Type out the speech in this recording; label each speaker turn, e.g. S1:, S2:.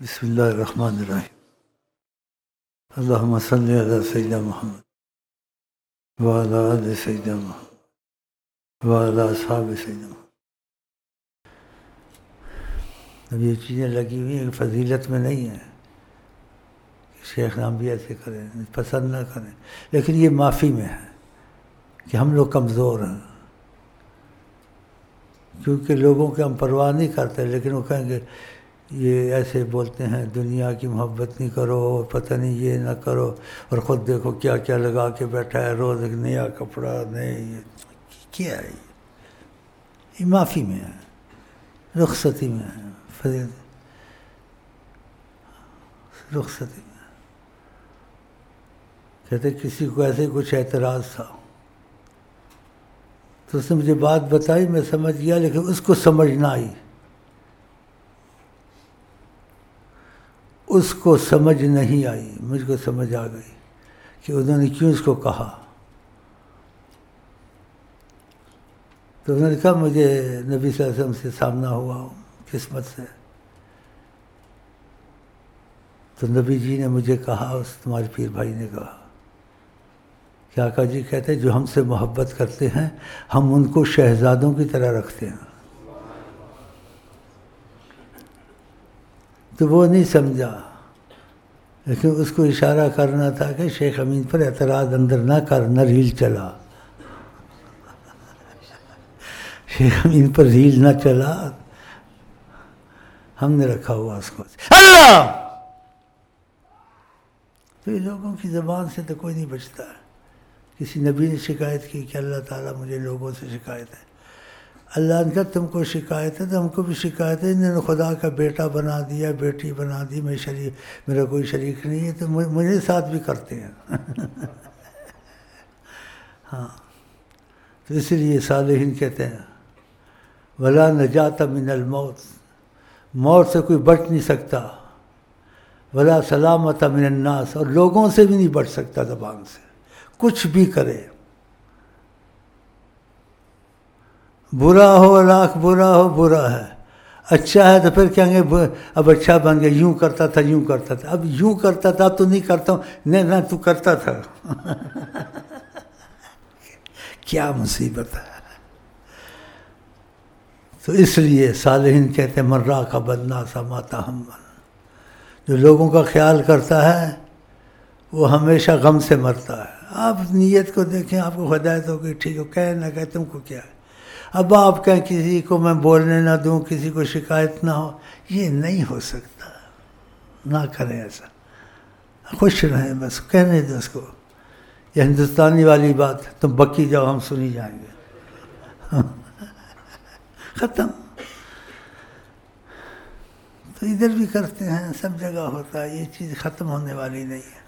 S1: بسم اللہ الرحمن الرحیم اللہم صلی علی سیدنا محمد وعلی آل سیدنا محمد وعلی اصحاب سیدنا محمد۔ اب یہ چیزیں لگی ہوئی ہیں فضیلت میں نہیں ہیں کہ شیخ نام بھی ایسے کریں، پسند نہ کریں، لیکن یہ معافی میں ہے کہ ہم لوگ کمزور ہیں، کیونکہ لوگوں کے ہم پرواہ نہیں کرتے، لیکن وہ کہیں گے یہ ایسے بولتے ہیں دنیا کی محبت نہیں کرو، پتہ نہیں یہ نہ کرو، اور خود دیکھو کیا کیا لگا کے بیٹھا ہے، روز ایک نیا کپڑا، نئے یہ کیا ہے، یہ معافی میں ہے، رخصتی میں ہے، رخصتی میں ہے۔ کہتے کسی کو ایسے کچھ اعتراض تھا تو اس نے مجھے بات بتائی، میں سمجھ گیا، لیکن اس کو سمجھ نہ آئی، اس کو سمجھ نہیں آئی، مجھ کو سمجھ آ گئی کہ انہوں نے کیوں اس کو کہا۔ تو انہوں نے کہا مجھے نبی صلی اللہ علیہ وسلم سے سامنا ہوا قسمت سے، تو نبی جی نے مجھے کہا، اس تمہارے پیر بھائی نے کہا کہ آقا جی کہتے ہیں جو ہم سے محبت کرتے ہیں ہم ان کو شہزادوں کی طرح رکھتے ہیں۔ تو وہ نہیں سمجھا، لیکن اس کو اشارہ کرنا تھا کہ شیخ امین پر اعتراض اندر نہ کر، نہ ریل چلا، شیخ امین پر ریل نہ چلا، ہم نے رکھا ہوا اس کو اللہ۔ تو یہ لوگوں کی زبان سے تو کوئی نہیں بچتا ہے۔ کسی نبی نے شکایت کی کہ اللہ تعالیٰ مجھے لوگوں سے شکایت ہے، اللہ نے کہا تم کو شکایت ہے تو ہم کو بھی شکایت ہے، انہوں نے خدا کا بیٹا بنا دیا، بیٹی بنا دی، میں میرا کوئی شریک نہیں ہے، تو مجھے ساتھ بھی کرتے ہیں۔ ہاں، تو اس لیے صالحین کہتے ہیں ولا نجات من الموت، موت سے کوئی بچ نہیں سکتا، ولا سلامت من الناس، اور لوگوں سے بھی نہیں بچ سکتا، زبان سے کچھ بھی کرے، برا ہو لاکھ برا ہو، برا ہے، اچھا ہے تو پھر کہیں گے اب اچھا بن گیا، یوں کرتا تھا یوں کرتا تھا، اب یوں کرتا تھا تو نہیں کرتا ہوں، نہ تو کرتا تھا۔ کیا مصیبت ہے۔ تو اس لیے صالحین کہتے ہیں من راقب الناس مات ہما، جو لوگوں کا خیال کرتا ہے وہ ہمیشہ غم سے مرتا ہے۔ آپ نیت کو دیکھیں، آپ کو ہدایت ہو گئی ٹھیک ہو، کہے نہ کہے تم کو کیا ہے۔ اب آپ کہیں کسی کو میں بولنے نہ دوں، کسی کو شکایت نہ ہو، یہ نہیں ہو سکتا، نہ کریں ایسا، خوش رہیں، بس کہنے دیں اس کو، یہ ہندوستانی والی بات، تم بکی جاؤ ہم سنی جائیں گے، ختم۔ تو ادھر بھی کرتے ہیں، سب جگہ ہوتا ہے، یہ چیز ختم ہونے والی نہیں ہے۔